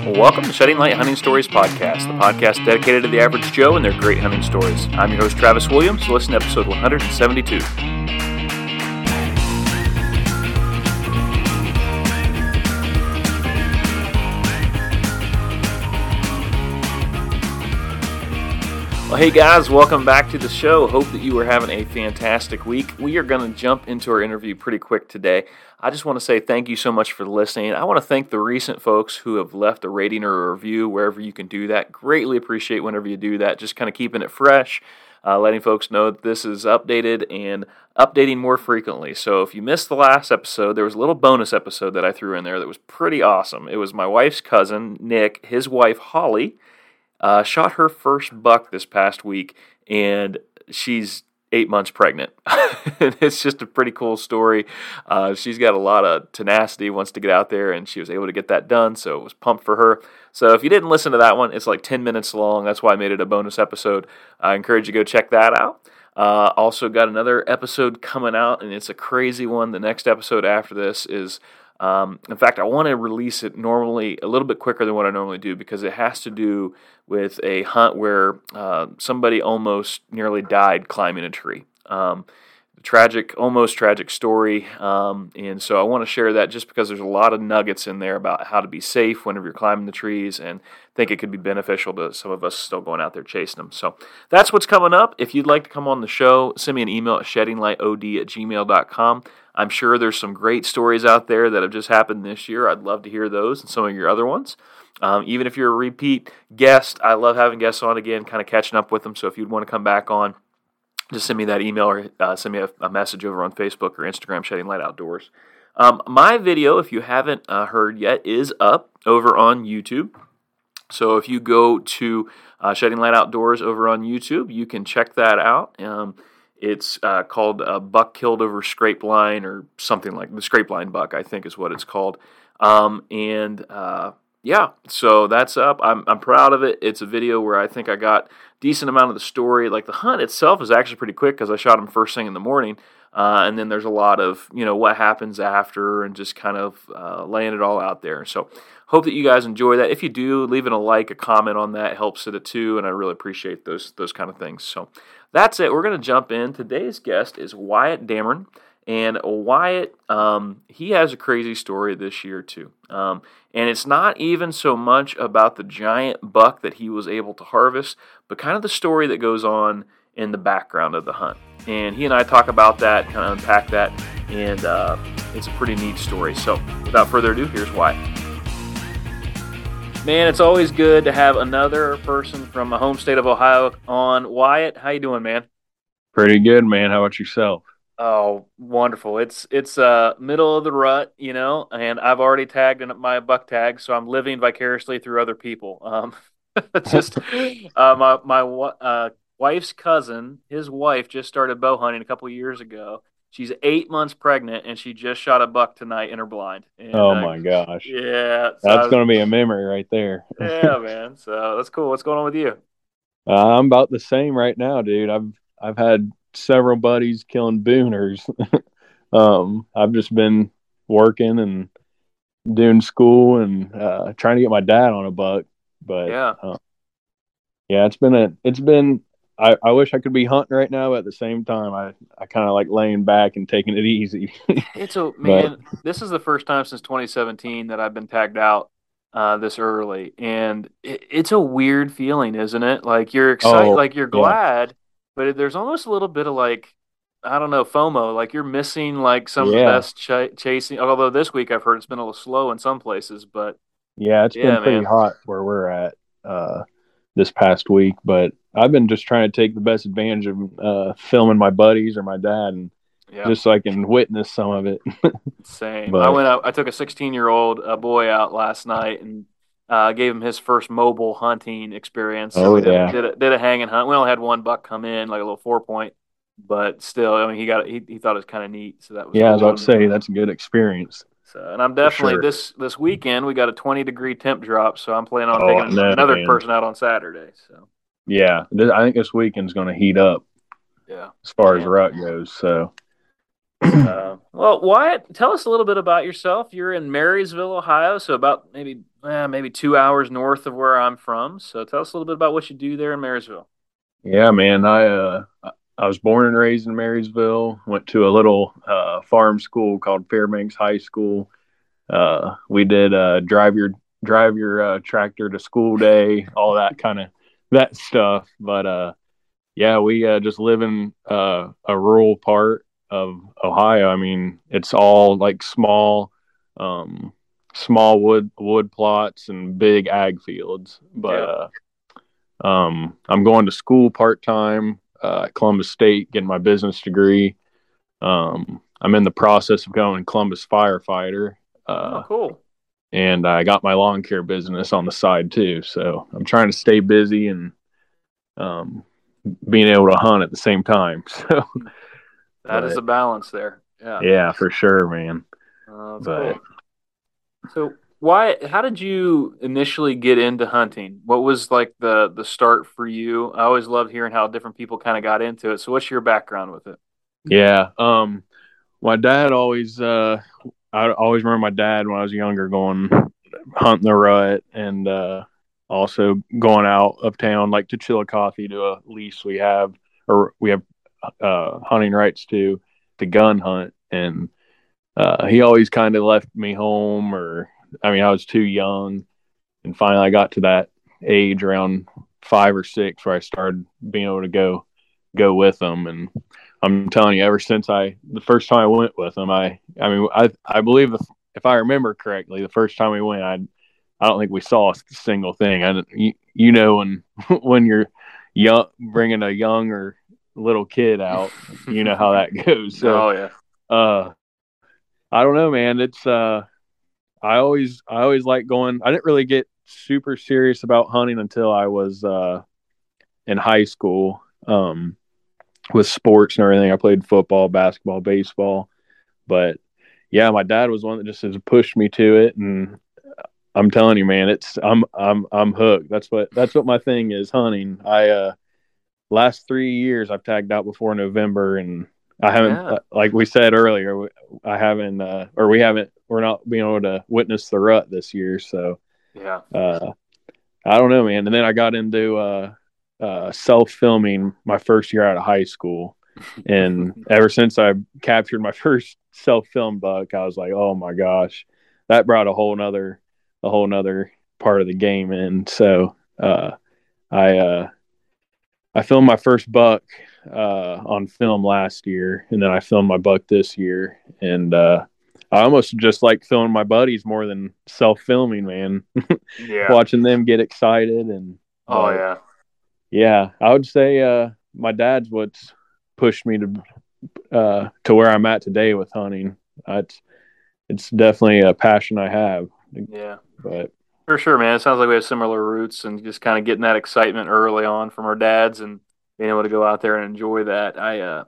Welcome to Shedding Light Hunting Stories Podcast, the podcast dedicated to the average Joe and their great hunting stories. I'm your host, Travis Williams. Listen to episode 172. Well, hey guys, welcome back to the show. Hope that you are having a fantastic week. We are going to jump into our interview pretty quick today. I just want to say thank you so much for listening. I want to thank the recent folks who have left a rating or a review wherever you can do that. Greatly appreciate whenever you do that. Just kind of keeping it fresh, letting folks know that this is updated and updating more frequently. So if you missed the last episode, there was a little bonus episode that I threw in there that was pretty awesome. It was my wife's cousin, Nick, his wife, Holly, shot her first buck this past week, and she's 8 months pregnant. It's just a pretty cool story. She's got a lot of tenacity, wants to get out there, and she was able to get that done, so it was pumped for her. So if you didn't listen to that one, it's like 10 minutes long. That's why I made it a bonus episode. I encourage you to go check that out. Also got another episode coming out, and it's a crazy one. The next episode after this is in fact, I want to release it normally a little bit quicker than what I normally do because it has to do with a hunt where somebody almost nearly died climbing a tree. Almost tragic story, and so I want to share that just because there's a lot of nuggets in there about how to be safe whenever you're climbing the trees, and I think it could be beneficial to some of us still going out there chasing them. So that's what's coming up. If you'd like to come on the show, send me an email at sheddinglightod@gmail.com. I'm sure there's some great stories out there that have just happened this year. I'd love to hear those and some of your other ones. Even if you're a repeat guest, I love having guests on again, kind of catching up with them. So if you'd want to come back on, just send me that email or send me a message over on Facebook or Instagram, Shedding Light Outdoors. My video, if you haven't heard yet, is up over on YouTube. So if you go to Shedding Light Outdoors over on YouTube, you can check that out. It's called Buck Killed Over Scrape Line or something like the Scrape Line Buck, I think is what it's called. Yeah, so that's up. I'm proud of it. It's a video where I think I got decent amount of the story. Like the hunt itself is actually pretty quick because I shot him first thing in the morning. And then there's a lot of, what happens after and just kind of laying it all out there. So hope that you guys enjoy that. If you do, leaving a like, a comment on that helps it too, and I really appreciate those kind of things. So that's it. We're going to jump in. Today's guest is Wyatt Dameron. And Wyatt, he has a crazy story this year too. And it's not even so much about the giant buck that he was able to harvest, but kind of the story that goes on in the background of the hunt. And he and I talk about that, kind of unpack that, and it's a pretty neat story. So without further ado, here's Wyatt. Man, it's always good to have another person from my home state of Ohio on. Wyatt, how you doing, man? Pretty good, man. How about yourself? Oh, wonderful. It's middle of the rut, and I've already tagged in my buck tag, so I'm living vicariously through other people. Just my wife's cousin, his wife just started bow hunting a couple years ago. She's 8 months pregnant, and she just shot a buck tonight in her blind. And, oh, my gosh. Yeah. So that's going to be a memory right there. Yeah, man. So that's cool. What's going on with you? I'm about the same right now, dude. I've had several buddies killing booners. I've just been working and doing school and trying to get my dad on a buck. But yeah, it's been I wish I could be hunting right now, but at the same time I kind of like laying back and taking it easy. This is the first time since 2017 that I've been tagged out this early, and it's a weird feeling, isn't it? Like you're excited, like you're glad, but there's almost a little bit of like, I don't know, FOMO, like you're missing like some of the best chasing. Although this week I've heard it's been a little slow in some places, but it's been pretty hot where we're at this past week. But I've been just trying to take the best advantage of filming my buddies or my dad, and just so I can witness some of it. Same. But I went out. I took a 16-year-old boy out last night and gave him his first mobile hunting experience. So we did a hang and hunt. We only had one buck come in, like a little 4-point, but still, I mean, he thought it was kind of neat. So that was I was about to say that's a good experience. So, and I'm definitely this weekend we got a 20-degree temp drop, so I'm planning on taking another person out on Saturday. So I think this weekend's going to heat up. Yeah, as far as rut goes. So. Well, Wyatt, tell us a little bit about yourself. You're in Marysville, Ohio, so about maybe maybe 2 hours north of where I'm from. So tell us a little bit about what you do there in Marysville. Yeah, man. I was born and raised in Marysville. Went to a little farm school called Fairbanks High School. We did drive your tractor to school day, all that kind of that stuff. But yeah, we just live in a rural part of Ohio. I mean, it's all like um, small wood plots and big ag fields. But Yeah. I'm going to school part time at Columbus State, getting my business degree. I'm in the process of going Columbus firefighter, Oh, uh, cool. and I got my lawn care business on the side too. So I'm trying to stay busy and um, being able to hunt at the same time. So, That is but a balance there. Yeah. yeah, for sure, man. That's But cool. So how did you initially get into hunting? What was like the start for you? I always loved hearing how different people kind of got into it. So what's your background with it? yeah, my dad always, I always remember my dad when I was younger going hunting the rut and also going out of town like to Chillicothe to a lease we have, or we have hunting rights to gun hunt. And he always kind of left me home, or I mean, I was too young. And finally, I got to that age around 5 or 6 where I started being able to go with them. And I'm telling you, ever since the first time I went with them, I mean, I believe if I remember correctly, the first time we went, I don't think we saw a single thing. You know, when when you're young, bringing a young or little kid out, you know how that goes. So, Oh yeah. uh, I don't know, man. It's I always like going. I didn't really get super serious about hunting until I was in high school. With sports and everything, I played football, basketball, baseball. But yeah, my dad was one that just has pushed me to it, and I'm telling you, man, I'm hooked. That's what my thing is, hunting. I last 3 years I've tagged out before November, and I haven't, Yeah. like we said earlier, I haven't, or we haven't, we're not being able to witness the rut this year. So Yeah. uh, I don't know, man. And then I got into self filming my first year out of high school, and ever since I captured my first self film buck, I was like, oh my gosh, that brought a whole nother part of the game in. So I I filmed my first buck on film last year, and then I filmed my buck this year, and I almost just like filming my buddies more than self filming, man. Yeah. Watching them get excited, Oh but yeah. yeah, I would say my dad's what's pushed me to where I'm at today with hunting. It's definitely a passion I have, Yeah. but For sure, man. It sounds like we have similar roots and just kind of getting that excitement early on from our dads and being able to go out there and enjoy that.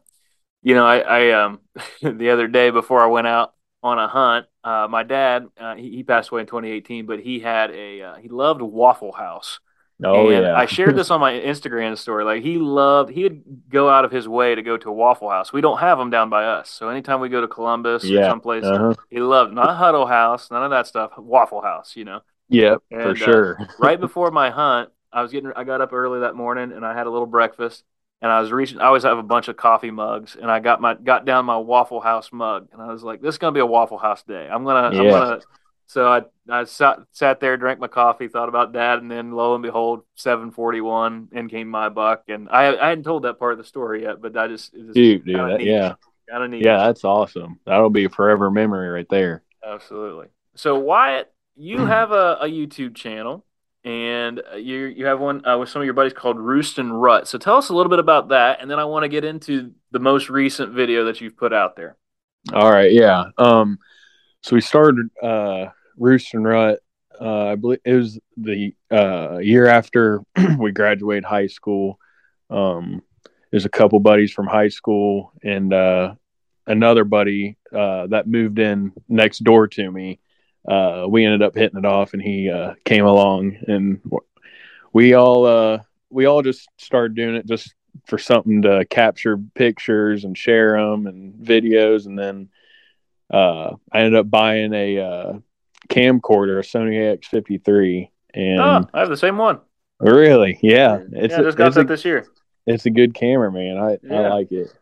I the other day before I went out on a hunt, my dad, he passed away in 2018, but he loved Waffle House. oh And yeah, I shared this on my Instagram story. Like he would go out of his way to go to a Waffle House. We don't have them down by us. So anytime we go to Columbus or yeah, someplace, uh-huh, he loved not Huddle House, none of that stuff, Waffle House. yep, for And sure. right before my hunt, I got up early that morning and I had a little breakfast. And I was reaching. I always have a bunch of coffee mugs, and I got down my Waffle House mug, and I was like, "This is gonna be a Waffle House day. I'm Yeah, gonna." So I sat there, drank my coffee, thought about that, and then lo and behold, 7:41, in came my buck, and I hadn't told that part of the story yet, but it just dude, kind of neat, yeah, kind of neat. yeah, that's awesome. That'll be a forever memory right there. Absolutely. So Wyatt, you have a YouTube channel, and you have one with some of your buddies called Roost and Rut. So tell us a little bit about that, and then I want to get into the most recent video that you've put out there. All right, yeah. So we started Roost and Rut. I believe it was the year after we graduated high school. There's a couple buddies from high school and another buddy that moved in next door to me. We ended up hitting it off, and he came along, and we all we all just started doing it just for something to capture pictures and share them and videos, and then I ended up buying a camcorder, a Sony AX53, Oh, and I have the same one. really, yeah, Yeah, I just got that this year. it's a good camera, man. I Yeah. like it.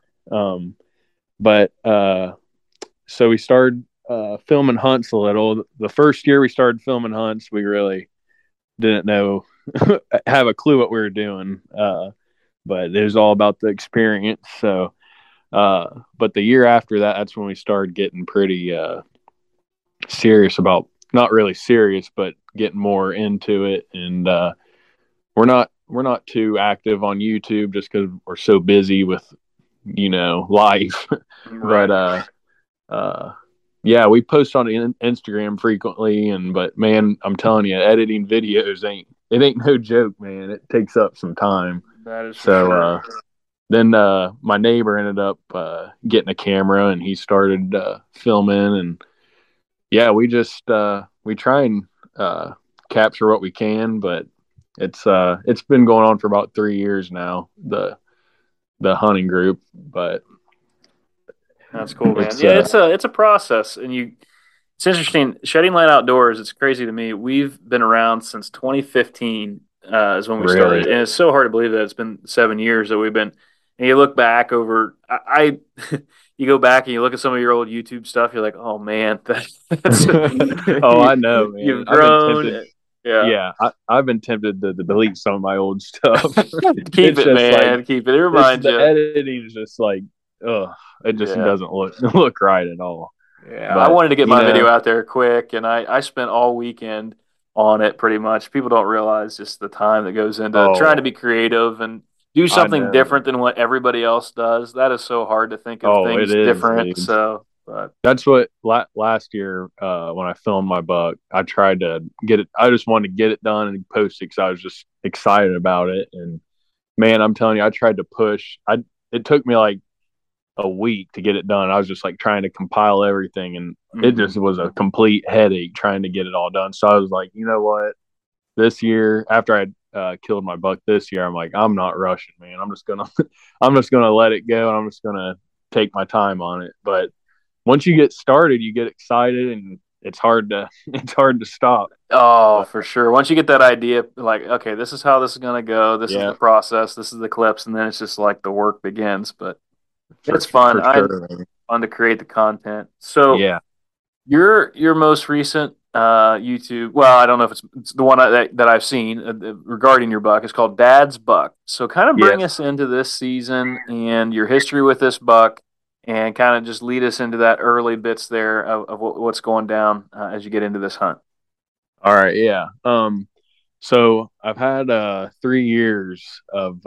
But so we started filming hunts a little. The first year we started filming hunts, we really didn't know have a clue what we were doing. But it was all about the experience. So, but the year after that, that's when we started getting pretty serious about, not really serious, but getting more into it. And we're not too active on YouTube just because we're so busy with life. Right. But yeah, we post on Instagram frequently, but man, I'm telling you, editing videos ain't no joke, man. It takes up some time. That is for So sure. then my neighbor ended up getting a camera, and he started filming. And yeah, we try and capture what we can, but it's been going on for about 3 years now, the hunting group. But That's cool, man. it's Yeah, it's a process, and it's interesting. Shedding Light Outdoors. It's crazy to me. We've been around since 2015 is when we really started, and it's so hard to believe that it's been 7 years that we've been. And you look back over, you go back and you look at some of your old YouTube stuff. You're like, oh man, that's oh, I know, man. you've I've been tempted. grown. Yeah, Yeah, I've been tempted to delete some of my old stuff. keep It's it, just like man. Keep it. It it's reminds the you. editing is just like, ugh, it just Yeah. doesn't look right at all. Yeah, I But wanted to get my video out there quick, and I spent all weekend on it pretty much. People don't realize just the time that goes into trying to oh, be creative and do I something know. different than what everybody else does. That is so hard to think of Oh, it things is, different. dude. So, but That's what last year when I filmed my buck, I tried to get it. I just wanted to get it done and post it because I was just excited about it. And man, I'm telling you, I tried to push. It took me like a week to get it done. I was just like trying to compile everything, and it just was a complete headache trying to get it all done. So I was like, you know what? This year, after I killed my buck this year, I'm like, I'm not rushing, man. I'm just gonna, I'm just gonna let it go, and I'm just gonna take my time on it. But once you get started, you get excited, and it's hard to stop. oh, But for sure. Once you get that idea, like, okay, this is how this is gonna go. This is the yeah, process. This is the clips, and then it's just like the work begins. But it's fun. for I'm sure, man. fun to create the content. So. Yeah, Your most recent YouTube, well, I don't know if it's the one that I've seen regarding your buck. It's called Dad's Buck. So kind of bring yes. us into this season and your history with this buck, and kind of just lead us into that early bits there of what's going down as you get into this hunt. All right, yeah. So I've had 3 years of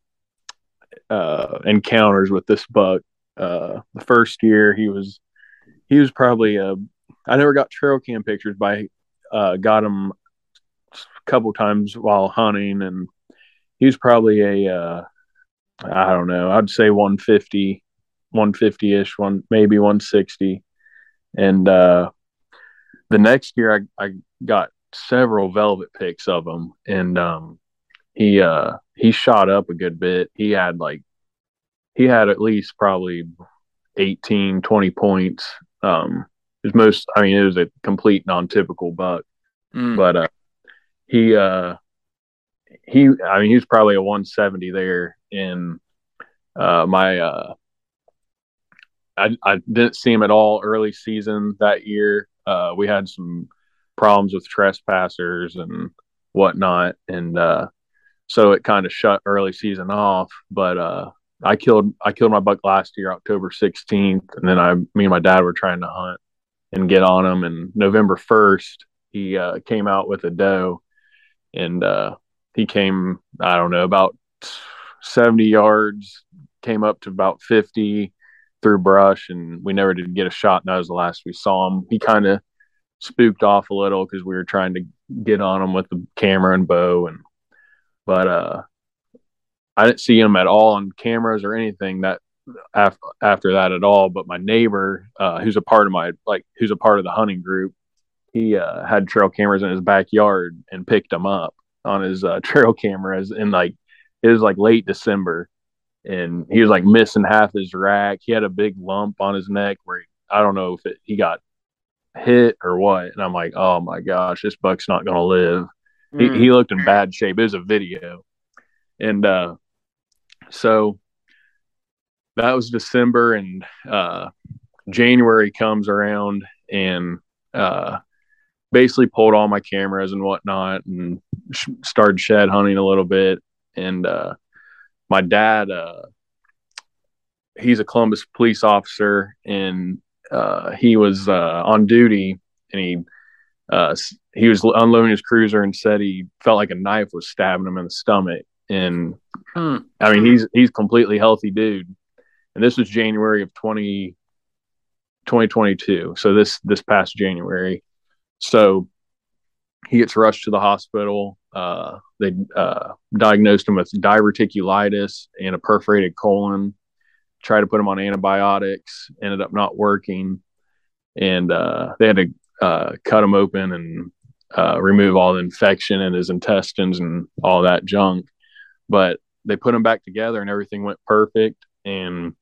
encounters with this buck. The first year he was probably I never got trail cam pictures, but I got him a couple times while hunting, and he was probably a I don't know, I'd say 150, 150-ish, one maybe 160. And the next year I got several velvet pics of him, and he shot up a good bit. He had at least probably 18, 20 points. It was a complete non-typical buck, Mm. but he he was probably a 170 there. And my I didn't see him at all early season that year. We had some problems with trespassers and whatnot, and so it kind of shut early season off. But I killed my buck last year, October 16th, and then me and my dad were trying to hunt and get on him. And November 1st, he came out with a doe, and he came, I don't know, about 70 yards, came up to about 50 through brush, and we never did get a shot. And that was the last we saw him. He kind of spooked off a little because we were trying to get on him with the camera and bow, and but I didn't see him at all on cameras or anything that after that at all. But my neighbor, who's a part of who's a part of the hunting group, he had trail cameras in his backyard and picked them up on his trail cameras. And like it was like late December, and he was like missing half his rack. He had a big lump on his neck where I don't know if he got hit or what? And I'm like, oh my gosh, this buck's not going to live. Mm. He looked in bad shape. It was a video. And so that was December, and January comes around, and uh, basically pulled all my cameras and whatnot and started shed hunting a little bit. And my dad, he's a Columbus police officer, and he was on duty, and he was unloading his cruiser and said he felt like a knife was stabbing him in the stomach. And I mean, he's completely healthy dude. And this was January of 2022. So this past January. So he gets rushed to the hospital. They diagnosed him with diverticulitis and a perforated colon. Tried to put him on antibiotics, ended up not working, and they had to cut him open and remove all the infection in his intestines and all that junk. But they put him back together, and everything went perfect. And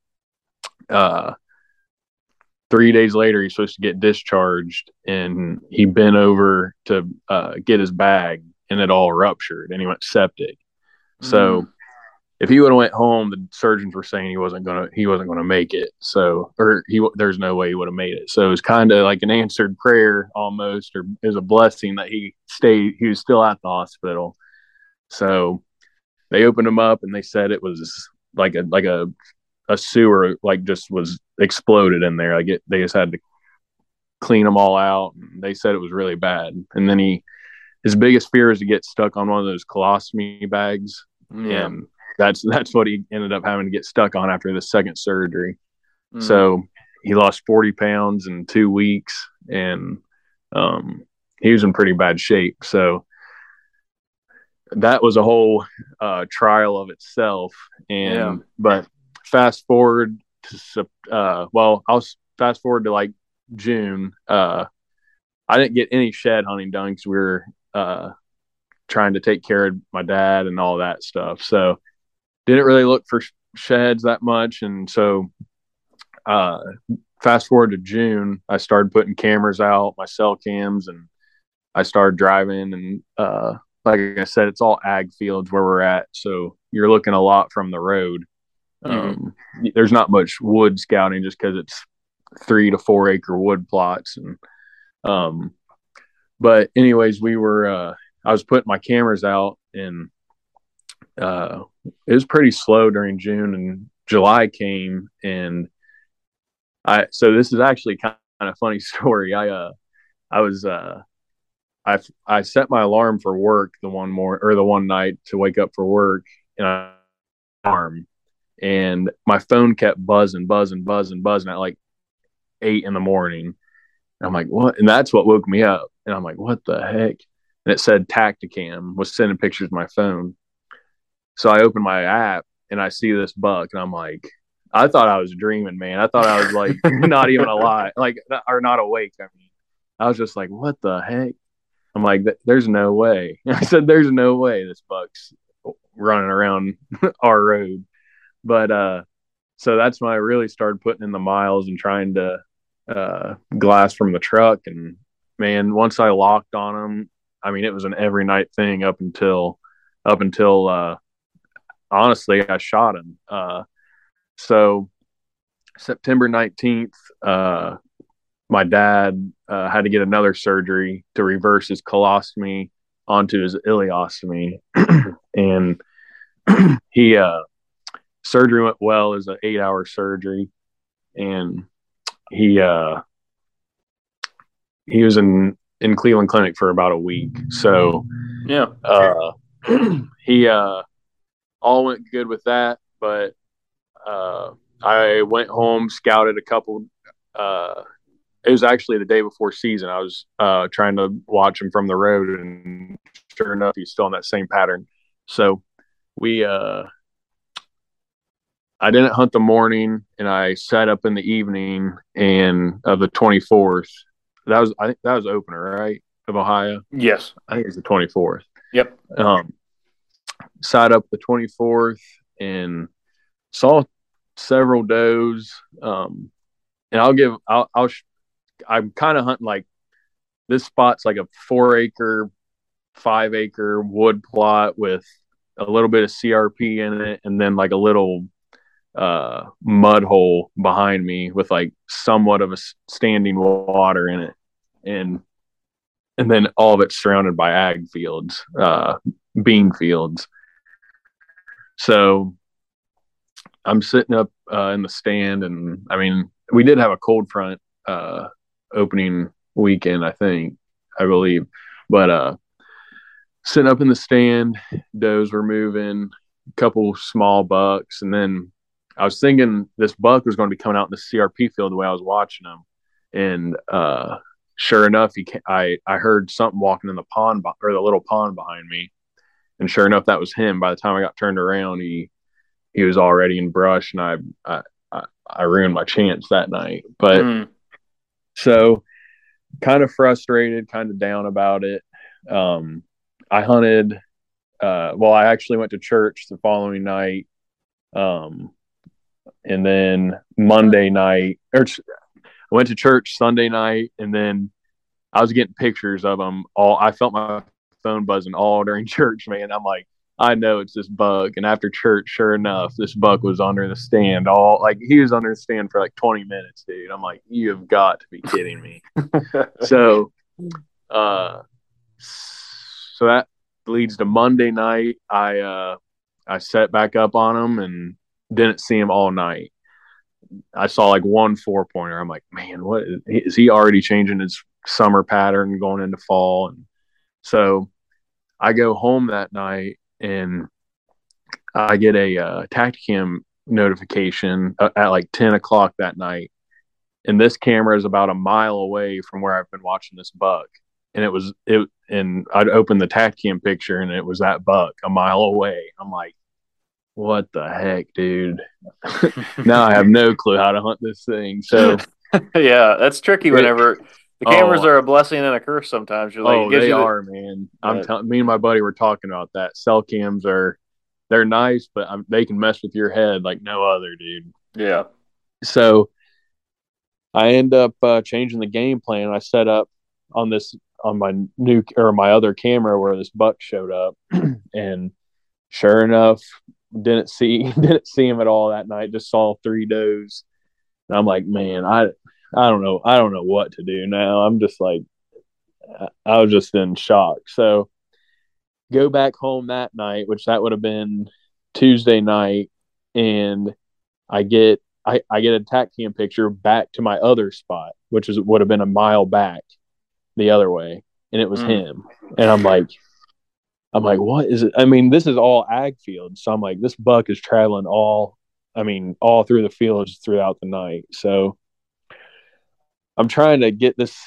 3 days later, he's supposed to get discharged, and he bent over to get his bag, and it all ruptured, and he went septic. So if he would have went home, the surgeons were saying he wasn't gonna make it. So, or there's no way he would have made it. So it was kind of like an answered prayer almost, or it was a blessing that he stayed. He was still at the hospital. So they opened him up, and they said it was like a sewer like just was exploded in there. They just had to clean them all out. And they said it was really bad. And then his biggest fear is to get stuck on one of those colostomy bags. Yeah. And that's what he ended up having to get stuck on after the second surgery. So he lost 40 pounds in 2 weeks, and he was in pretty bad shape. So that was a whole trial of itself. And but fast forward to I'll fast forward to like June. I didn't get any shed hunting done because we were trying to take care of my dad and all that stuff. So didn't really look for sheds that much. And so fast forward to June, I started putting cameras out, my cell cams, and I started driving. And like I said, it's all ag fields where we're at. So you're looking a lot from the road. There's not much wood scouting just because it's 3 to 4 acre wood plots. And but anyways, I was putting my cameras out, and it was pretty slow during June, and July came, and so this is actually kind of a funny story. I set my alarm for work the one night to wake up for work, and and my phone kept buzzing at like 8 in the morning. And I'm like, what? And that's what woke me up. And I'm like, what the heck? And it said Tacticam was sending pictures of my phone. So I opened my app and I see this buck, and I'm like, I thought I was dreaming, man. I thought I was like not even alive, or not awake. I mean, I was just like, what the heck? I'm like, there's no way. I said, there's no way this buck's running around our road. But so that's when I really started putting in the miles and trying to glass from the truck. And man, once I locked on them, I mean, it was an every night thing up until honestly, I shot him. So September 19th, my dad had to get another surgery to reverse his colostomy onto his ileostomy. And surgery went well. It was an 8-hour surgery. And he was in Cleveland Clinic for about a week. So he all went good with that. But I went home, scouted a couple. It was actually the day before season. I was trying to watch him from the road, and sure enough, he's still in that same pattern. So I didn't hunt the morning, and I set up in the evening and of the 24th. I think that was opener, right? Of Ohio. Yes, I think it was the 24th. Yep. Sat up the 24th and saw several does. And I'll I'm kind of hunting like this spot's like a 4 acre, 5 acre wood plot with a little bit of CRP in it, and then like a little mud hole behind me with like somewhat of a standing water in it, and then all of it's surrounded by ag fields, bean fields. So I'm sitting up in the stand, and I mean, we did have a cold front opening weekend, I believe, but sitting up in the stand, does were moving, a couple small bucks, and then I was thinking this buck was going to be coming out in the CRP field the way I was watching him, and sure enough, I heard something walking in the pond or the little pond behind me, and sure enough, that was him. By the time I got turned around, he was already in brush, and I ruined my chance that night. But so kind of frustrated, kind of down about it. I hunted. Well, I actually went to church the following night, and then Monday night, or I went to church Sunday night, and then I was getting pictures of them all. I felt my phone buzzing all during church, man. I'm like, I know it's this buck. And after church, sure enough, this buck was under the stand. He was under the stand for like 20 minutes, dude. I'm like, you have got to be kidding me. So that leads to Monday night. I set back up on him and didn't see him all night. I saw like one 4-pointer. I'm like, man, what is he already changing his summer pattern going into fall? And so I go home that night, and I get a Tactacam notification at like 10 o'clock that night. And this camera is about a mile away from where I've been watching this buck. And and I'd open the Tactacam picture, and it was that buck a mile away. I'm like, what the heck, dude? Now I have no clue how to hunt this thing. So yeah, that's tricky whenever the cameras are a blessing and a curse sometimes. You're like, they are, man. Me and my buddy were talking about that. Cell cams they're nice, but they can mess with your head like no other, dude. Yeah. So I end up changing the game plan. I set up on my other camera where this buck showed up, and sure enough, didn't see him at all that night. Just saw 3 does, and I'm like, man, I don't know what to do now. I'm just like, I was just in shock. So go back home that night, which that would have been Tuesday night, and I get a Tactacam picture back to my other spot, which would have been a mile back the other way, and it was him. And I'm like, what is it? I mean, this is all ag fields, so I'm like, this buck is traveling all through the fields throughout the night. So I'm trying to get this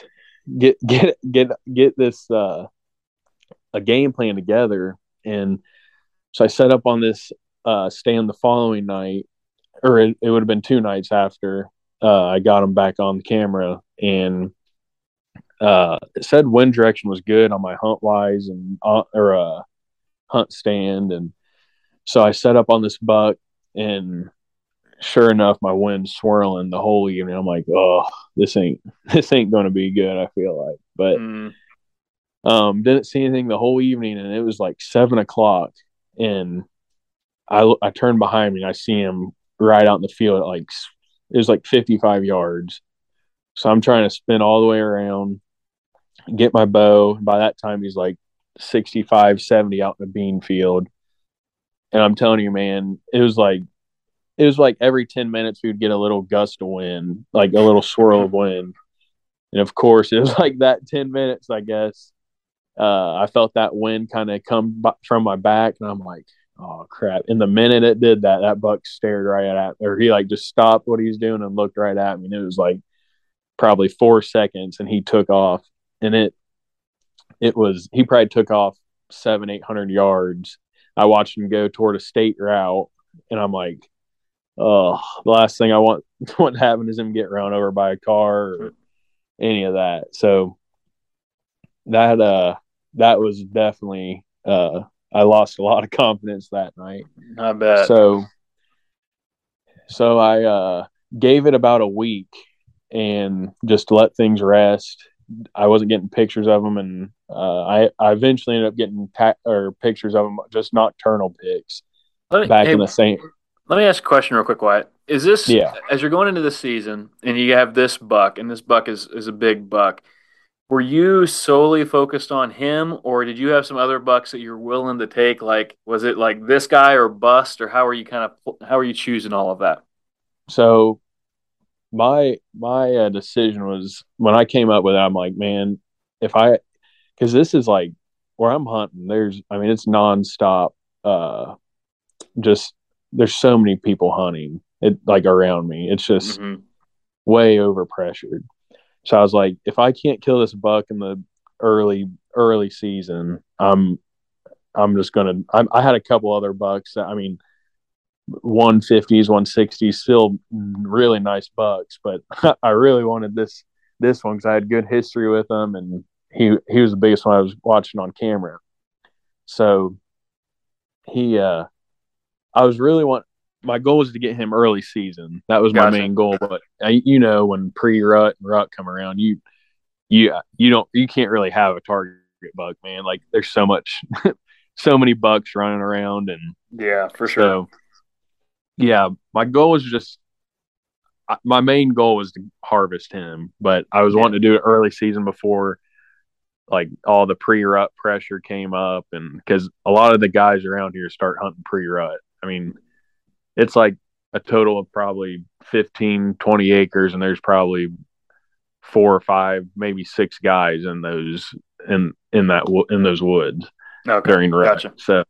a game plan together, and so I set up on this stand the following night, or it would have been 2 nights after I got him back on the camera, and it said wind direction was good on my HuntWise and hunt stand, and so I set up on this buck, and sure enough, my wind's swirling the whole evening. I'm like, oh, this ain't going to be good. I feel like, but didn't see anything the whole evening, and it was like 7 o'clock, and I turned behind me, and I see him right out in the field at like, it was like 55 yards. So I'm trying to spin all the way around, get my bow. By that time, he's like 65, 70 out in the bean field. And I'm telling you, man, it was like every 10 minutes we would get a little gust of wind, like a little swirl of wind. And of course, it was like that 10 minutes, I guess. I felt that wind kind of come from my back, and I'm like, oh, crap. And the minute it did that, that buck stared right at me, or he like just stopped what he was doing and looked right at me. And it was like probably 4 seconds, and he took off. And he probably took off 700-800 yards. I watched him go toward a state route, and I'm like, oh, the last thing I want to happen is him get run over by a car or any of that. So that was definitely I lost a lot of confidence that night. I bet. So I gave it about a week, and just to let things rest. I wasn't getting pictures of them, and I eventually ended up getting pictures of them, just nocturnal pics back Hey, in the same. let me ask a question real quick, Wyatt. Is this, Yeah. as you're going into the season and you have this buck, and this buck is a big buck, were you solely focused on him, or did you have some other bucks that you're willing to take? Like, was it like this guy or bust, or how are you choosing all of that? So my decision was when I came up with it. I'm like, man, if I because this is like where I'm hunting. I mean, it's nonstop. Uh, just there's so many people hunting it like around me. It's just Hmm. way over pressured. So I was like, if I can't kill this buck in the early season, I'm just gonna. I had a couple other bucks. I mean, 150s, 160s, still really nice bucks, but I really wanted this one because I had good history with him, and he was the biggest one I was watching on camera. So he I was really want my goal was to get him early season. That was my Gotcha. main goal. But when pre-rut and rut come around, you can't really have a target buck, man. Like there's so much, so many bucks running around, and Yeah, for sure. so yeah, my goal was just my main goal was to harvest him, but I was Yeah. wanting to do it early season before like all the pre-rut pressure came up, and because a lot of the guys around here start hunting pre-rut. I mean, it's like a total of probably 15, 20 acres, and there's probably four or five, maybe six guys in those woods Okay. during rut. Gotcha. So,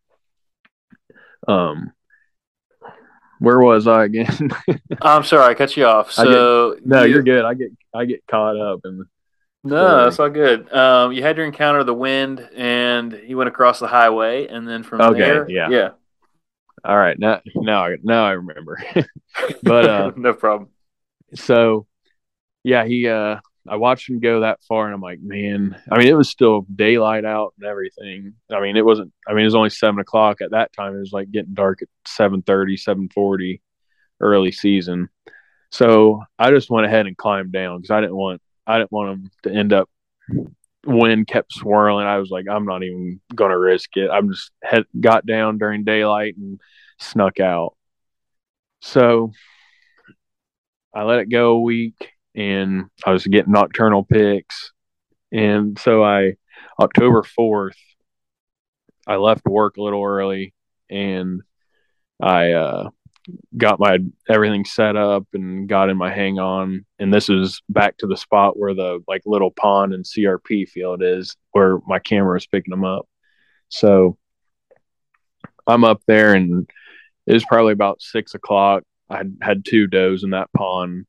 um, where was I again? I'm sorry, I cut you off. I get So no, you're you good. I get caught up in the No, that's story. all good. You had your encounter of the wind, and he went across the highway, and then from Okay, there, yeah. yeah, All right, now I remember. But no problem. so yeah, he I watched him go that far, and I'm like, man. I mean, it was still daylight out and everything. I mean, it wasn't. I mean, it was only 7 o'clock at that time. It was like getting dark at 7:30, 7:40, early season. So I just went ahead and climbed down because I didn't want him to end up. Wind kept swirling. I was like, I'm not even gonna risk it. I'm just got down during daylight and snuck out. So I let it go a week, and I was getting nocturnal picks. And so October 4th, I left work a little early, and I got my everything set up and got in my hang on. And this is back to the spot where the like little pond and CRP field is, where my camera was picking them up. So I'm up there, and it was probably about 6 o'clock. I had two does in that pond,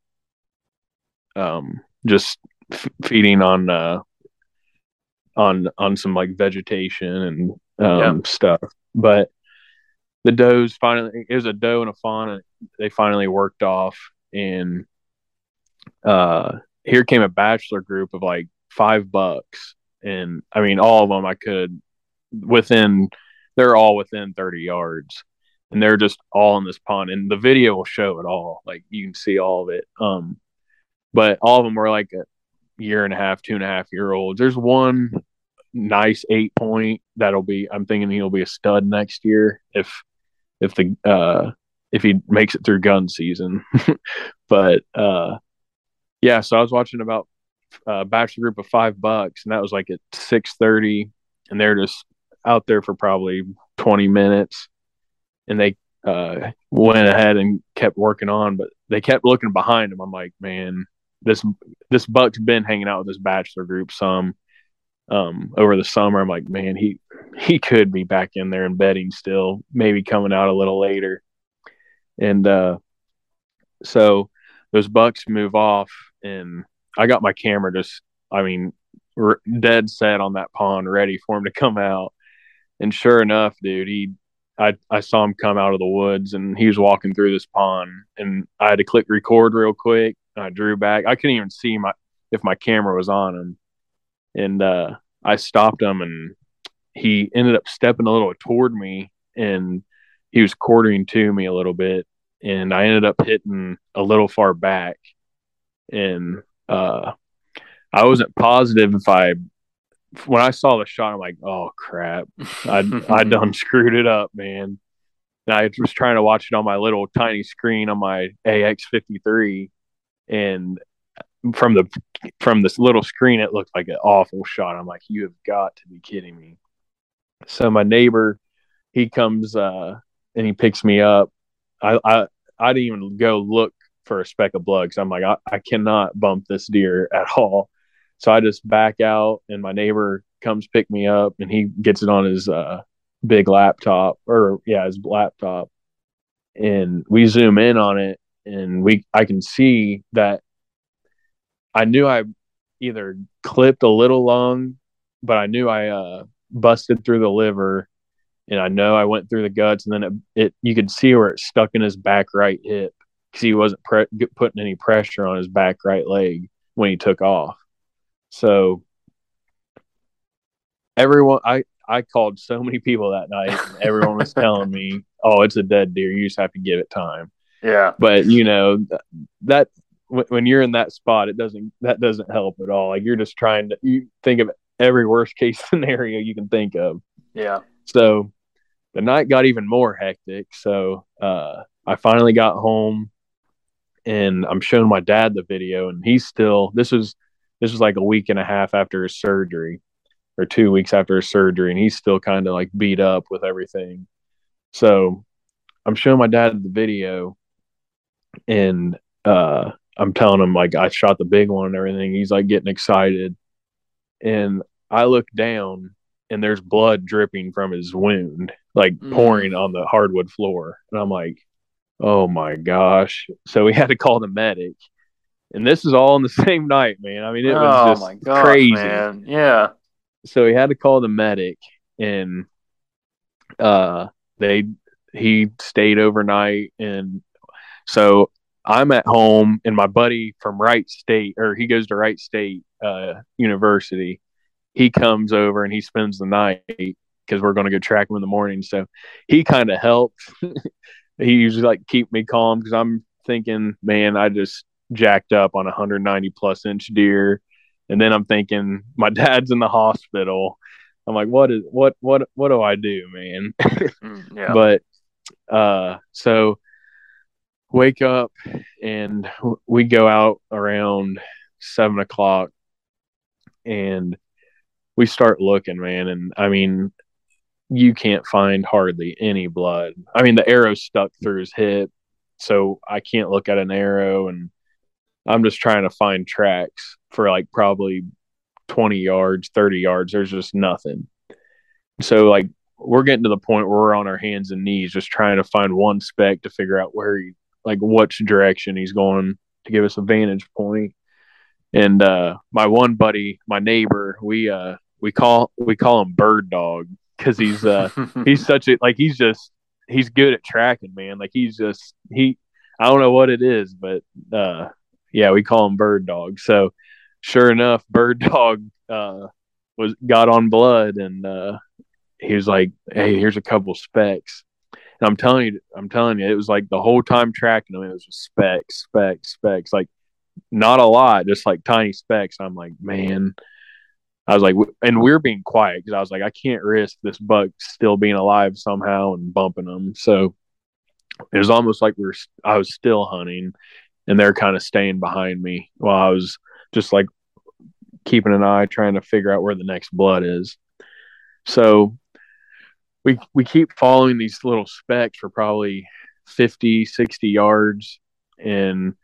just feeding on some like vegetation and Yeah, stuff. But the does finally, it was a doe and a fawn, and they finally worked off. And here came a bachelor group of like 5 bucks, and I mean all of them I could within they're all within 30 yards, and they're just all in this pond, and the video will show it all, like you can see all of it. But all of them were like a year and a half, 2.5 year olds. There's one nice 8 point that'll be, I'm thinking he'll be a stud next year if the if he makes it through gun season. But yeah, so I was watching about a bachelor group of 5 bucks, and that was like at 6:30, and they're just out there for probably 20 minutes, and they went ahead and kept working on, but they kept looking behind them. I'm like, man, this this buck's been hanging out with this bachelor group some over the summer. I'm like, man, he could be back in there and betting still, maybe coming out a little later. And so those bucks move off, and I got my camera just, I mean, dead set on that pond, ready for him to come out. And sure enough, dude, I saw him come out of the woods, and he was walking through this pond, and I had to click record real quick. And I drew back. I couldn't even see if my camera was on him, and I stopped him, and he ended up stepping a little toward me, and he was quartering to me a little bit, and I ended up hitting a little far back, and I wasn't positive when I saw the shot, I'm like, oh crap, I done screwed it up, man. And I was trying to watch it on my little tiny screen on my AX53, and from the from this little screen, it looked like an awful shot. I'm like, you have got to be kidding me. So my neighbor, he comes and he picks me up. I didn't even go look for a speck of blood because I'm like, I cannot bump this deer at all. So I just back out, and my neighbor comes pick me up, and he gets it on his big laptop, his laptop, and we zoom in on it, and I can see that I knew I either clipped a little long, but I knew I busted through the liver, and I know I went through the guts, and then it you could see where it stuck in his back right hip because he wasn't putting any pressure on his back right leg when he took off. So I called so many people that night, and everyone was telling me, "Oh, it's a dead deer. You just have to give it time." Yeah. But that when you're in that spot, that doesn't help at all. Like you're just you think of every worst case scenario you can think of. Yeah. So the night got even more hectic. So I finally got home, and I'm showing my dad the video, and he's still this was like a week and a half after his surgery, or 2 weeks after his surgery, and he's still kind of like beat up with everything. So I'm showing my dad the video, and I'm telling him like I shot the big one and everything. He's like getting excited, and I look down, and there's blood dripping from his wound, like pouring on the hardwood floor, and I'm like, oh my gosh! So we had to call the medic, and this is all in the same night, man. I mean, it was just crazy, man. Yeah. So we had to call the medic, and he stayed overnight, and so I'm at home, and my buddy from Wright State, or he goes to Wright State University, he comes over and he spends the night because we're going to go track him in the morning. So he kind of helped. He usually like keep me calm because I'm thinking, man, I just jacked up on a 190 plus inch deer, and then I'm thinking my dad's in the hospital. I'm like, what do I do, man? Yeah. But so wake up, and we go out around 7 o'clock, and we start looking, man. And I mean, you can't find hardly any blood. I mean, the arrow stuck through his hip, so I can't look at an arrow, and I'm just trying to find tracks for like probably 20 yards, 30 yards. There's just nothing. So like we're getting to the point where we're on our hands and knees just trying to find one speck to figure out which direction he's going to give us a vantage point. And my one buddy, my neighbor, we call him Bird Dog because he's such a he's good at tracking, man. Like I don't know what it is, but yeah, we call him Bird Dog. So sure enough, Bird Dog got on blood, and he was like, "Hey, here's a couple specks." And I'm telling you, it was like the whole time tracking him, it was just specks, like not a lot, just like tiny specks. I'm like, man, I was like, and we're being quiet because I was like, I can't risk this buck still being alive somehow and bumping them. So it was almost like I was still hunting, and they're kind of staying behind me while I was just like keeping an eye, trying to figure out where the next blood is. So we keep following these little specks for probably 50, 60 yards, and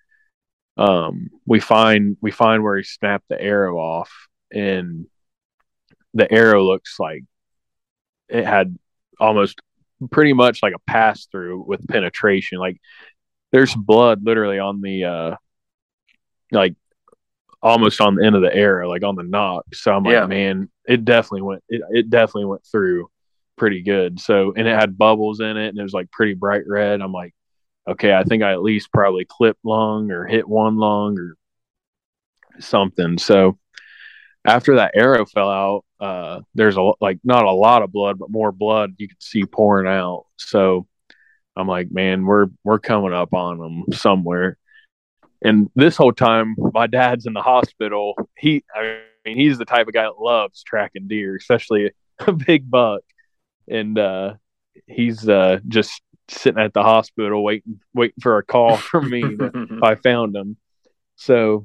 we find where he snapped the arrow off, and the arrow looks like it had almost pretty much like a pass through with penetration. Like there's blood literally on the like almost on the end of the arrow, like on the nock. So I'm like, man, it definitely went through pretty good. So, and it had bubbles in it, and it was like pretty bright red. I'm like, okay, I think I at least probably clipped lung or hit one lung or something. So after that arrow fell out, there's not a lot of blood, but more blood you could see pouring out. So I'm like, man, we're coming up on them somewhere. And this whole time, my dad's in the hospital. I mean, he's the type of guy that loves tracking deer, especially a big buck. And he's just sitting at the hospital waiting for a call from me if I found him. So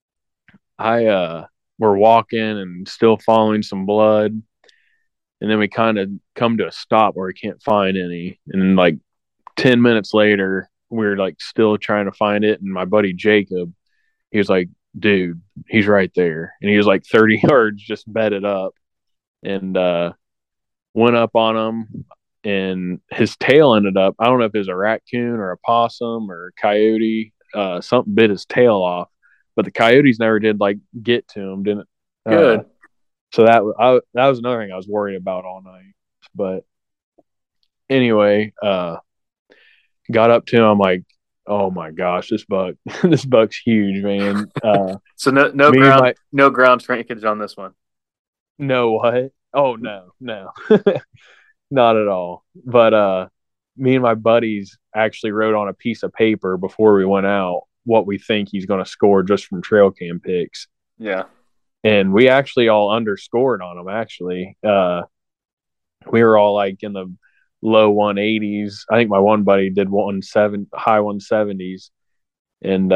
I we're walking and still following some blood, and then we kind of come to a stop where we can't find any. And then, like 10 minutes later, we're like still trying to find it. And my buddy Jacob, he was like, dude, he's right there. And he was like 30 yards just bedded up, and went up on him. And his tail ended up, I don't know if it was a raccoon or a possum or a coyote, something bit his tail off, but the coyotes never did like get to him, didn't. Good. So that was another thing I was worried about all night. But anyway, got up to him, I'm like, oh my gosh, this buck, this buck's huge, man. So no ground shrinkage on this one. No what? Oh no, not at all. But me and my buddies actually wrote on a piece of paper before we went out what we think he's going to score just from trail cam pics. Yeah. And we actually all underscored on him. Actually, we were all like in the low 180s. I think my one buddy did high 170s, and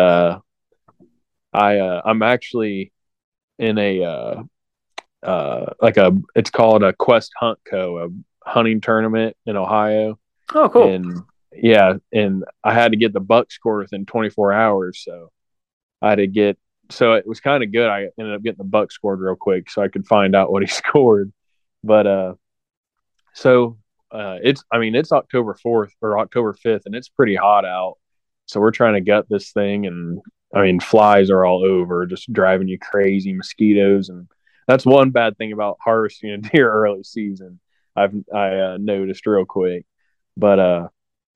I'm actually in a it's called a Quest Hunt Co., a hunting tournament in Ohio. Oh, cool. And yeah, and I had to get the buck score within 24 hours, so it was kind of good. I ended up getting the buck scored real quick so I could find out what he scored. But it's October 4th or October 5th, and it's pretty hot out. So we're trying to gut this thing, and I mean, flies are all over, just driving you crazy, mosquitoes. And that's one bad thing about harvesting a deer early season. I noticed real quick. But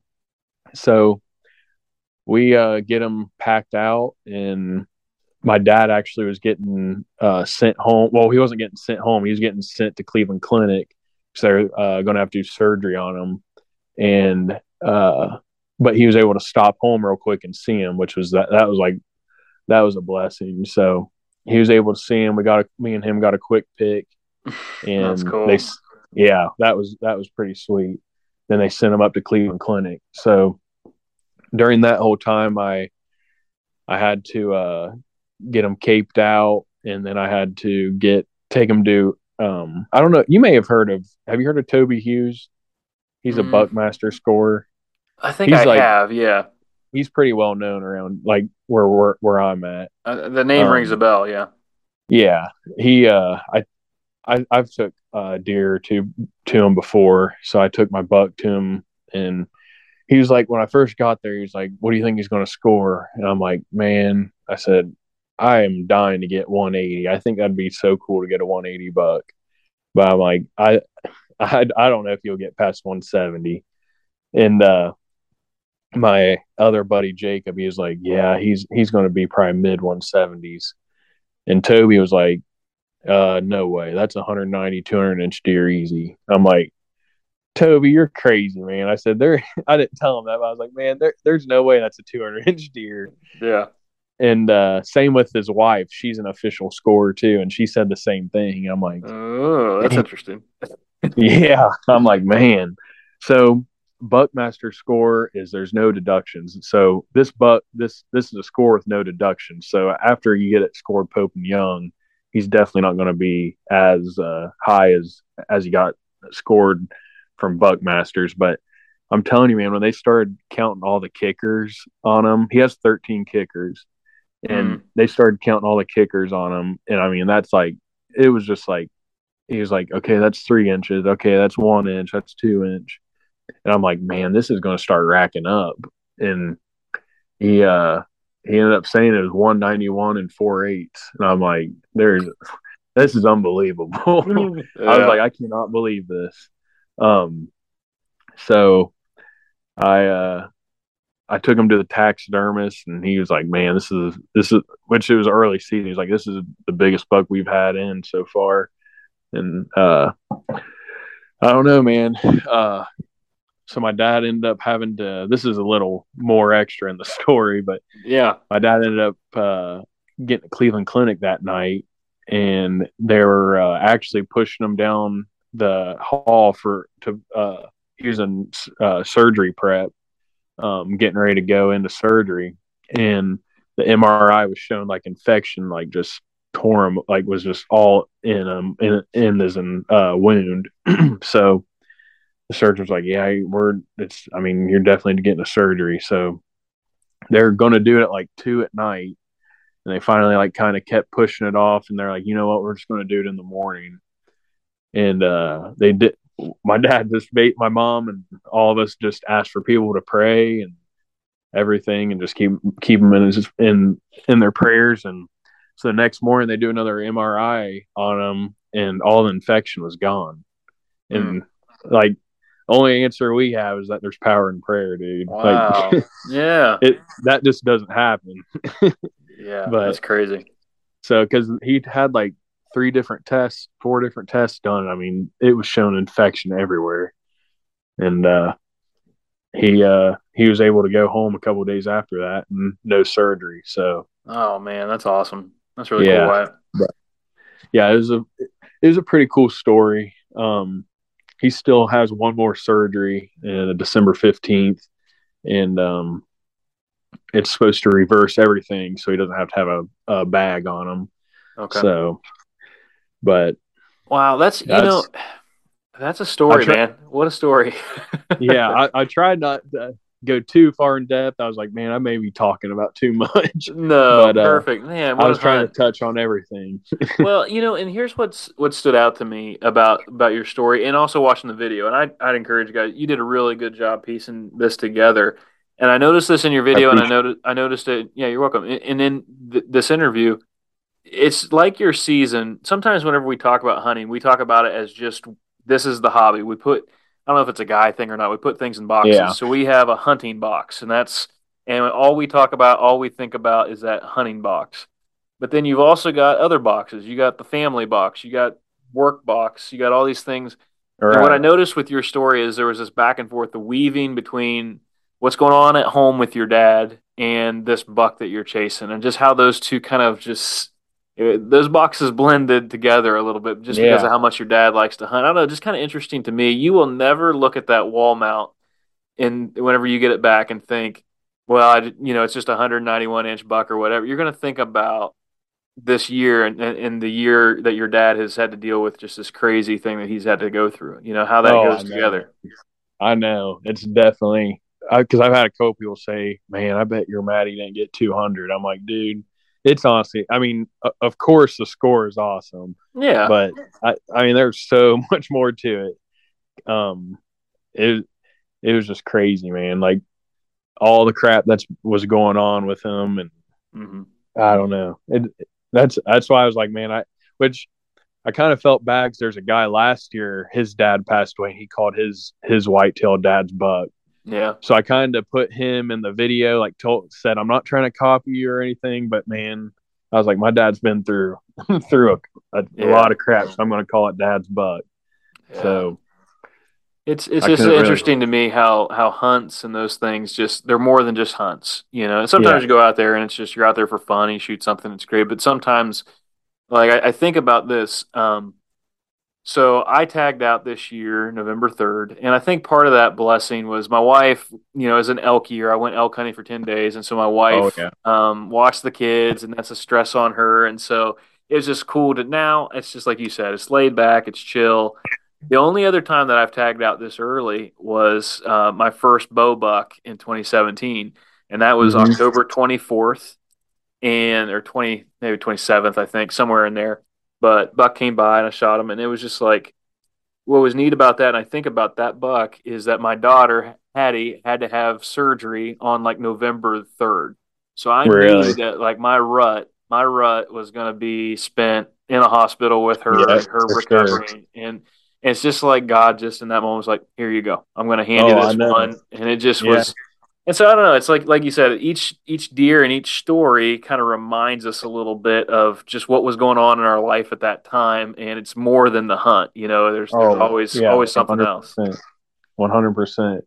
so we get them packed out, and my dad actually was getting sent home. Well, he wasn't getting sent home. He was getting sent to Cleveland Clinic. So they're going to have to do surgery on him. And but he was able to stop home real quick and see him, which was that was a blessing. So he was able to see him. Me and him got a quick pick, and that's cool. that was pretty sweet. Then they sent him up to Cleveland Clinic. So during that whole time, I had to get him caped out, and then I had to take him to I don't know. You may have heard of Toby Hughes? He's a Buckmaster scorer. I think I have. Yeah, he's pretty well known around like where I'm at. The name rings a bell. Yeah. Yeah, he I've took deer to him before, so I took my buck to him, and he was like, when I first got there, he was like, "What do you think he's going to score?" And I'm like, "Man," I said, "I am dying to get 180. I think that'd be so cool to get a 180 buck." But I'm like, I don't know if he'll get past 170. And my other buddy Jacob, he was like, "Yeah, he's going to be probably mid 170s." And Toby was like, "No way, that's 190, 200-inch deer easy." I'm like, "Toby, you're crazy, man." I said, I didn't tell him that, but I was like, "Man, there's no way that's a 200-inch deer." Yeah. And same with his wife. She's an official scorer too, and she said the same thing. I'm like, oh, that's interesting. Yeah. I'm like, man. So Buckmaster score is there's no deductions. So this is a score with no deductions. So after you get it scored Pope and Young, he's definitely not going to be as high as he got scored from Buckmasters. But I'm telling you, man, when they started counting all the kickers on him, he has 13 kickers. And they started counting all the kickers on him. And I mean, that's like, it was just like, he was like, okay, that's 3 inches. Okay, that's 1 inch. That's 2 inch. And I'm like, man, this is going to start racking up. And he ended up saying it was 191 and 4/8. And I'm like, this is unbelievable. Yeah. I was like, I cannot believe this. So I took him to the taxidermist, and he was like, "Man, this is which it was early season. He's like, this is the biggest buck we've had in so far." And I don't know, man. so my dad ended up having to. This is a little more extra in the story, but Yeah. my dad ended up getting a Cleveland Clinic that night, and they were actually pushing him down the hall to using surgery prep, getting ready to go into surgery, and the MRI was showing like infection, like just tore him, like was just all in him in his wound. So the surgeon was like, "Yeah, I mean, you're definitely getting a surgery." So they're going to do it at like 2 at night, and they finally like kind of kept pushing it off, and they're like, "You know what? We're just going to do it in the morning." And they did. My dad just made my mom and all of us just asked for people to pray and everything, and just keep them in their prayers. And so the next morning they do another MRI on them, and all the infection was gone. And like, only answer we have is that there's power in prayer, dude. Wow. Like, Yeah. that just doesn't happen. Yeah. But That's crazy. so because he had like 4 different tests done, I mean, it was showing infection everywhere, and he was able to go home a couple of days after that and no surgery. So Oh man, that's awesome. That's really cool, yeah, Wyatt. but yeah, it was a pretty cool story. He still has one more surgery in December 15th, and it's supposed to reverse everything, so he doesn't have to have a bag on him. Okay. So, but Wow, that's that's a story, man. What a story. yeah, I tried not to go too far in depth. I was like, man, I may be talking about too much, No, but perfect. Man, I what a was trying to hunt. touch on everything. Well, and here's what stood out to me about your story and also watching the video. And I'd encourage you guys, you did a really good job piecing this together. And I noticed this in your I video, and appreciate I noticed it. Yeah, you're welcome. And in this interview, it's like your season. Sometimes whenever we talk about hunting, we talk about it as just this is the hobby. I don't know if it's a guy thing or not. We put things in boxes. Yeah. So we have a hunting box, and all we talk about, all we think about is that hunting box. But then you've also got other boxes. You got the family box, you got work box, you got all these things. All And what I right. noticed with your story is there was this back and forth, the weaving between what's going on at home with your dad and this buck that you're chasing, and just how those two kind of just those boxes blended together a little bit just because of Yeah. how much your dad likes to hunt. I don't know, just kind of interesting to me. You will never look at that wall mount and whenever you get it back and think, well, it's just a 191-inch buck or whatever. You're going to think about this year and the year that your dad has had to deal with just this crazy thing that he's had to go through. How that Oh, goes I know. together. I know. It's definitely because I've had a couple people say, "Man, I bet you're mad he didn't get 200." I'm like, dude, it's honestly. I mean, of course the score is awesome, Yeah. but I mean, there's so much more to it. Um, it it was just crazy, man. Like all the crap that was going on with him, and Hmm. I don't know. That's why I was like, man, which I kind of felt bad because there's a guy last year, his dad passed away, and he called his whitetail dad's buck. Yeah. So I kind of put him in the video, like said, I'm not trying to copy you or anything, but man, I was like, my dad's been through through a Yeah. lot of crap, so I'm going to call it dad's buck. Yeah. So It's I just couldn't really, interesting to me how hunts and those things just they're more than just hunts. And sometimes yeah, you go out there and it's just you're out there for fun, you shoot something, it's great. But sometimes like I think about this. So I tagged out this year, November 3rd, and I think part of that blessing was my wife, as an elk year, I went elk hunting for 10 days. And so my oh wife yeah, watched the kids, and that's a stress on her. And so it was just cool to now, it's just like you said, it's laid back, it's chill. The only other time that I've tagged out this early was my first bow buck in 2017, and that was hmm October 24th and or 20 maybe 27th, I think, somewhere in there. But buck came by and I shot him, and it was just like what was neat about that. And I think about that buck is that my daughter Hattie had to have surgery on like November 3rd, so I knew really, that like my rut was going to be spent in a hospital with her yeah, and her for sure, recovering. And it's just like God just in that moment was like, here you go, I'm going to hand you oh I this know, one. And it just yeah, was, and so I don't know. It's like you said, each deer and each story kind of reminds us a little bit of just what was going on in our life at that time, and it's more than the hunt. There's oh always yeah, always something else. 100%, 100%.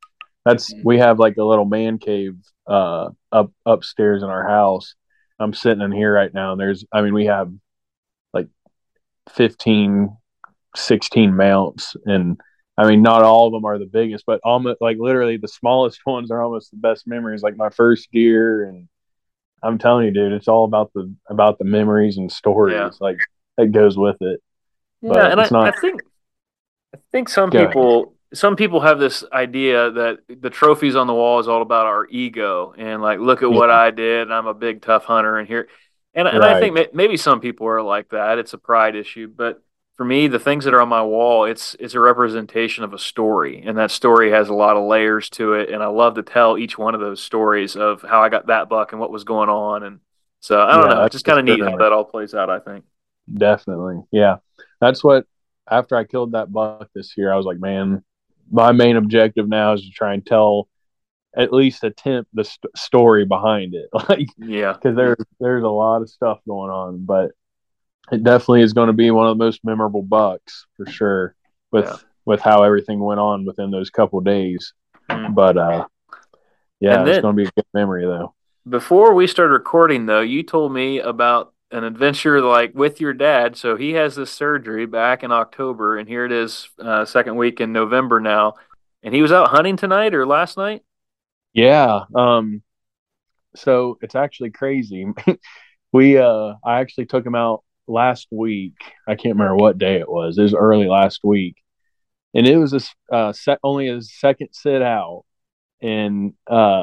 we have like a little man cave upstairs in our house. I'm sitting in here right now, and we have like 15, 16 mounts, and I mean, not all of them are the biggest, but almost like literally the smallest ones are almost the best memories. Like my first deer, and I'm telling you, dude, it's all about the memories and Yeah. stories like that goes with it. Yeah, But and it's I not think good. some people have this idea that the trophies on the wall is all about our ego and like look at Yeah, what I did and I'm a big tough hunter and here and I right. think maybe some people are like that. It's a pride issue, but for me, the things that are on my wall, it's a representation of a story, and that story has a lot of layers to it, and I love to tell each one of those stories of how I got that buck and what was going on, and so I don't Yeah, know, it's just that's kind of for neat how sure. that all plays out, I think. Definitely. Yeah. That's what, after I killed that buck this year, I was like, man, my main objective now is to try and tell, at least attempt the story behind it. Like, Yeah, because there's a lot of stuff going on, but it definitely is going to be one of the most memorable bucks for sure yeah. with how everything went on within those couple days. Mm. But yeah, And it's then going to be a good memory though. before we started recording, though, you told me about an adventure like with your dad. So he has this surgery back in October, and here it is, second week in November now. And he was out hunting tonight or last night. Yeah. So it's actually crazy. I actually took him out last week. I can't remember what day it was. It was early last week, and it was only his second sit out, and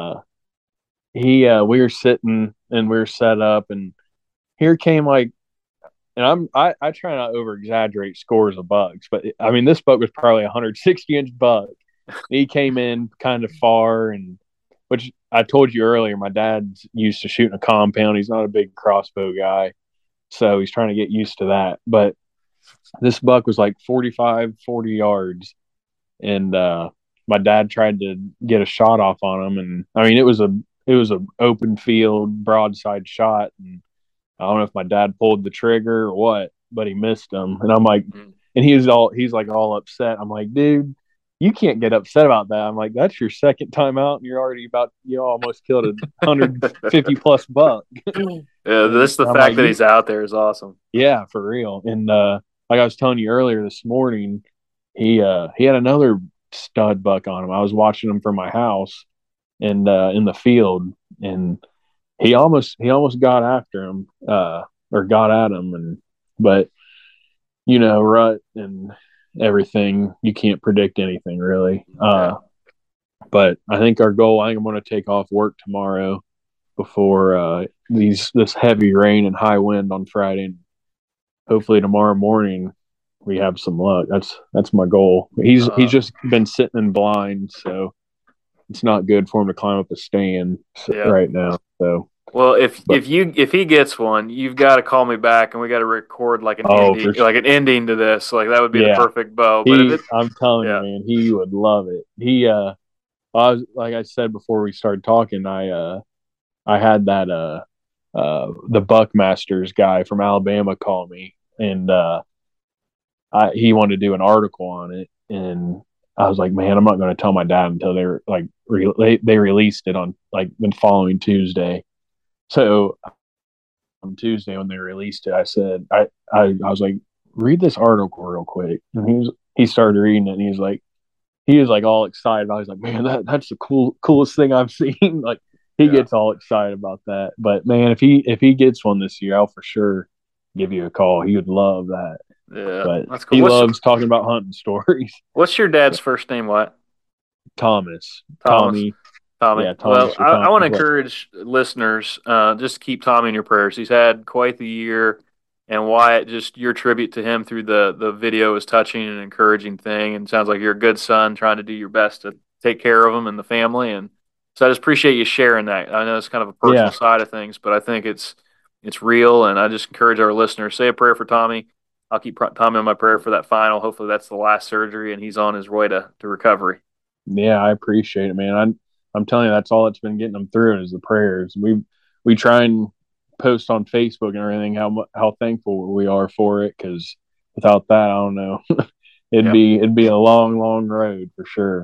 we were sitting and we were set up, and here came like, and I try not over exaggerate scores of bucks, but I mean this buck was probably a 160-inch buck. He came in kind of far, and which I told you earlier, my dad's used to shooting a compound. He's not a big crossbow guy, so he's trying to get used to that. But this buck was like 45, 40 yards, and my dad tried to get a shot off on him, and I mean it was a open field broadside shot, and I don't know if my dad pulled the trigger or what, but he missed him. And I'm like, Mm. and he's like all upset. I'm like, dude, you can't get upset about that. I'm like, that's your second time out, and you almost killed a 150 plus buck. And This the I'm fact like, that he's out there is awesome. yeah, for real. And like I was telling you earlier this morning, he had another stud buck on him. I was watching him from my house and in the field, and he almost got after him, or got at him, and but rut and everything, you can't predict anything really. Yeah. But I think our goal, I think I'm going to take off work tomorrow before this heavy rain and high wind on Friday, and hopefully tomorrow morning we have some luck. That's my goal. He's Uh, just been sitting in blind, so it's not good for him to climb up a stand yeah. right now. So, Well, but if he gets one, you've got to call me back, and we got to record oh, for like an ending to this. Like that would be the yeah, perfect bow. But if it, I'm telling you, yeah, man, he would love it. I was, like I said before we started talking, I had that the Buckmasters guy from Alabama call me, and he wanted to do an article on it, and I was like, man, I'm not going to tell my dad until they're like they released it on like the following Tuesday. So on Tuesday when they released it, I said I was like, read this article real quick, and he started reading it, and he was like all excited about it. He's like, man, that's the coolest thing I've seen. Like he yeah, gets all excited about that. But man, if he gets one this year, I'll for sure give you a call. He would love that. yeah, But that's cool. he loves talking about hunting stories. What's your dad's first name? What? Thomas, Thomas. Tommy, Tommy. yeah, Well, Thomas or I Tommy. want to But encourage listeners just keep Tommy in your prayers. He's had quite the year, and Wyatt, just your tribute to him through the video is touching and encouraging thing. And sounds like you're a good son trying to do your best to take care of him and the family. And so I just appreciate you sharing that. I know it's kind of a personal yeah, side of things, but I think it's real. And I just encourage our listeners say a prayer for Tommy. I'll keep Tommy on my prayer for that final. Hopefully, that's the last surgery, and he's on his way to recovery. yeah, I appreciate it, man. I'm telling you, that's all that's been getting them through is the prayers. We try and post on Facebook and everything how thankful we are for it, because without that, I don't know. Yeah. It'd be a long, long road for sure.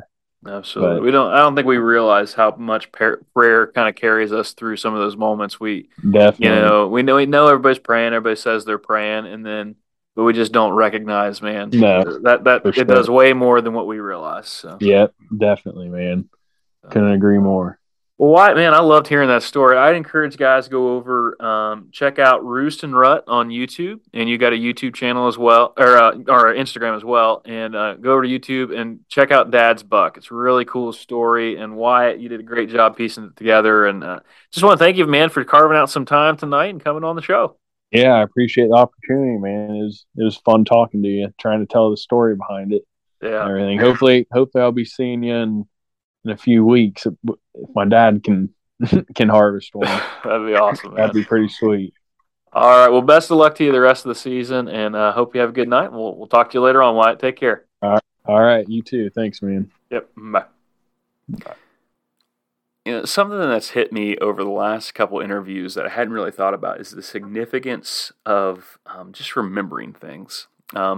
Absolutely. But I don't think we realize how much prayer kind of carries us through some of those moments. definitely, We know everybody's praying, everybody says they're praying, but we just don't recognize, man, no, that for it does sure. way more than what we realize. So. Yep, definitely, man. So. Couldn't agree more. Well, Wyatt, man, I loved hearing that story. I'd encourage guys to go over, check out Roost and Rut on YouTube, and you got a YouTube channel as well, or Instagram as well, and go over to YouTube and check out Dad's Buck. It's a really cool story, and Wyatt, you did a great job piecing it together, and just want to thank you, man, for carving out some time tonight and coming on the show. Yeah, I appreciate the opportunity, man. It was fun talking to you, trying to tell the story behind it and Yeah, everything. Hopefully I'll be seeing you in a few weeks if my dad can can harvest one. that'd be awesome, man. That'd be pretty sweet. All right, well, best of luck to you the rest of the season, and hope you have a good night. We'll talk to you later on, Wyatt. Take care. All right, you too. Thanks, man. Yep. Bye. Something that's hit me over the last couple interviews that I hadn't really thought about is the significance of just remembering things.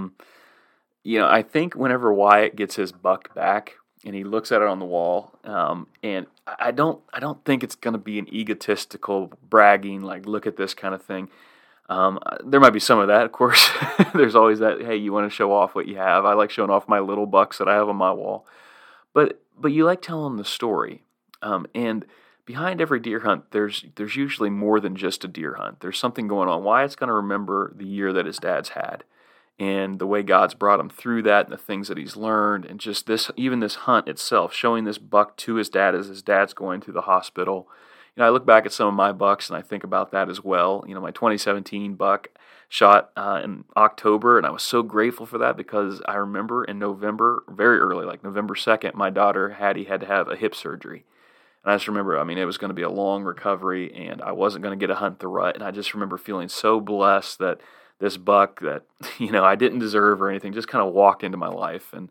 I think whenever Wyatt gets his buck back and he looks at it on the wall, and I don't think it's going to be an egotistical bragging, like, look at this kind of thing. There might be some of that, of course. There's always that, hey, you want to show off what you have. I like showing off my little bucks that I have on my wall. But you like telling the story. And behind every deer hunt, there's usually more than just a deer hunt. There's something going on. Wyatt's going to remember the year that his dad's had, and the way God's brought him through that, and the things that he's learned, and just this hunt itself, showing this buck to his dad as his dad's going to the hospital. I look back at some of my bucks and I think about that as well. My 2017 buck shot in October, and I was so grateful for that because I remember in November, very early, like November 2nd, my daughter Hattie had to have a hip surgery. And I just remember, it was going to be a long recovery, and I wasn't going to get to hunt the rut. And I just remember feeling so blessed that this buck that, I didn't deserve or anything just kind of walked into my life. And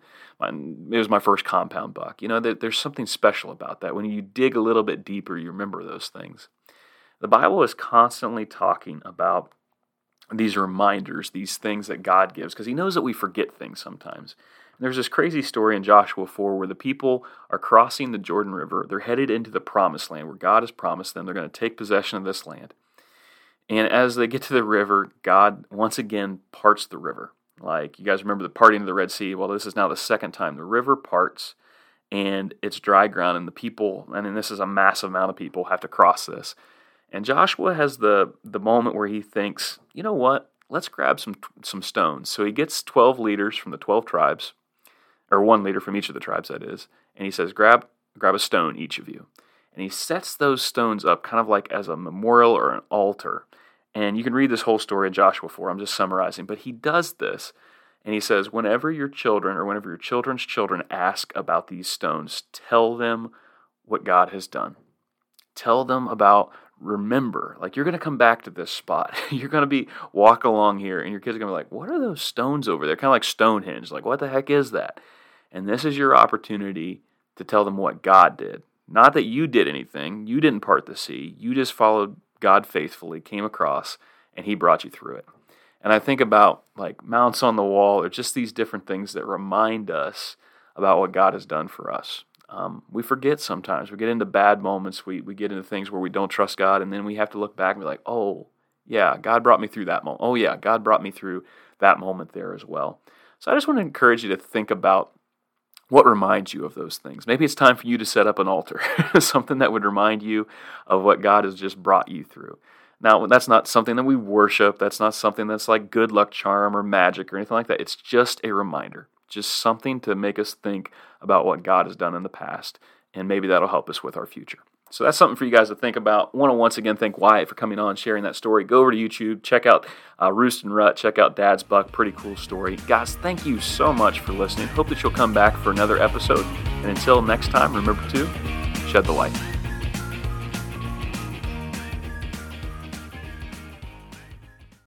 it was my first compound buck. There's something special about that. When you dig a little bit deeper, you remember those things. The Bible is constantly talking about these reminders, these things that God gives, because he knows that we forget things sometimes. There's this crazy story in Joshua 4 where the people are crossing the Jordan River. They're headed into the promised land where God has promised them they're going to take possession of this land. And as they get to the river, God once again parts the river. Like, you guys remember the parting of the Red Sea? Well, this is now the second time. The river parts, and it's dry ground, and the people, and this is a massive amount of people, have to cross this. And Joshua has the moment where he thinks, you know what? Let's grab some stones. So he gets 12 leaders from the 12 tribes, or 1 leader from each of the tribes, that is, and he says, grab a stone, each of you. And he sets those stones up kind of like as a memorial or an altar. And you can read this whole story in Joshua 4. I'm just summarizing. But he does this, and he says, whenever your children or whenever your children's children ask about these stones, tell them what God has done. Tell them about, remember, like, you're going to come back to this spot. You're going to walk along here, and your kids are going to be like, what are those stones over there? Kind of like Stonehenge. Like, what the heck is that? And this is your opportunity to tell them what God did. Not that you did anything. You didn't part the sea. You just followed God faithfully, came across, and he brought you through it. And I think about, like, mounts on the wall or just these different things that remind us about what God has done for us. We forget sometimes. We get into bad moments. We get into things where we don't trust God, and then we have to look back and be like, oh, yeah, God brought me through that moment. Oh, yeah, God brought me through that moment there as well. So I just want to encourage you to think about what reminds you of those things. Maybe it's time for you to set up an altar, something that would remind you of what God has just brought you through. Now, that's not something that we worship. That's not something that's like good luck charm or magic or anything like that. It's just a reminder, just something to make us think about what God has done in the past, and maybe that'll help us with our future. So that's something for you guys to think about. I want to once again thank Wyatt for coming on, sharing that story. Go over to YouTube, check out Roost and Rut, check out Dad's Buck. Pretty cool story. Guys, thank you so much for listening. Hope that you'll come back for another episode. And until next time, remember to shed the light.